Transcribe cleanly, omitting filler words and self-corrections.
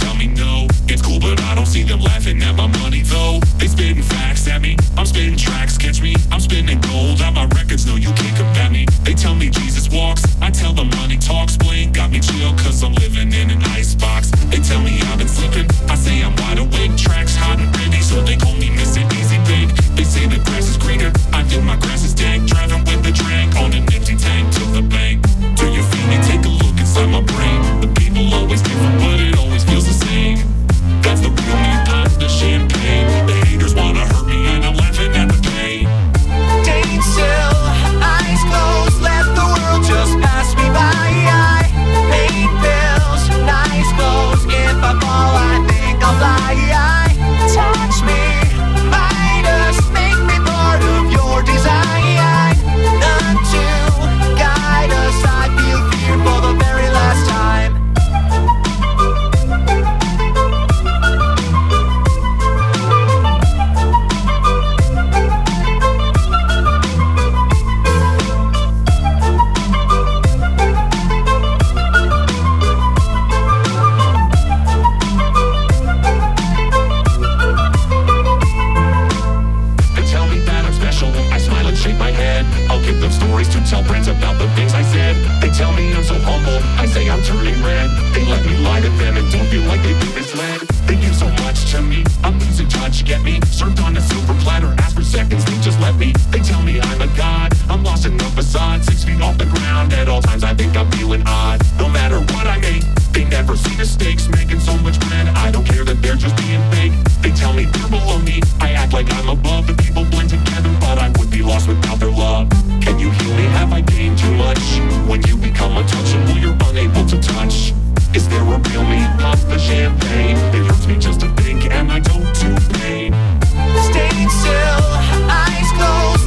tell me no. It's cool, but I don't see them laughing at my money though. They spitting facts at me, I'm spitting tracks, catch me. I'm spinning gold on my records, no you can't combat me. They tell me Jesus walks, I tell them money talks. Blame got me chill cause I'm living in an icebox. They tell me I've been slipping, I say I'm wide awake. Tracks hot and ready, so they call me Mr. Easy Bake. They say the grass is greener, I think my grass is dank. Driving with the drink on an empty tank to the bank. Do you feel me? Take a look inside my brain. The people always different, but it always feels the same. That's the real me, pop the champagne. The haters wanna hurt me and I'm laughing at the pain. Staying still, eyes closed, let the world just pass me by. I pay bills, nice clothes. If I fall, I think I'll fly. Touch me, Midas, make me part of your design. None to guide us, I feel fear for the very last time. To tell friends about the things I said. They tell me I'm so humble, I say I'm turning red. They let me lie to them and don't feel like they've been misled. They give so much to me, I'm losing touch, get me. Served on a silver platter, ask for seconds, they just let me. They tell me I'm a god, I'm lost in the facade. 6 feet off the ground, at all times I think I'm feeling odd. No matter what I make, they never see mistakes. Making so much bread, I don't care that they're just being fake. They tell me they're below me, I act like I'm above. The people blend together, but I would be lost without their love. Can you heal me? Have I gained too much? When you become untouchable, you're unable to touch. Is there a real me? Pop the champagne. It hurts me just to think, am I don't to pain? Staying still, eyes closed.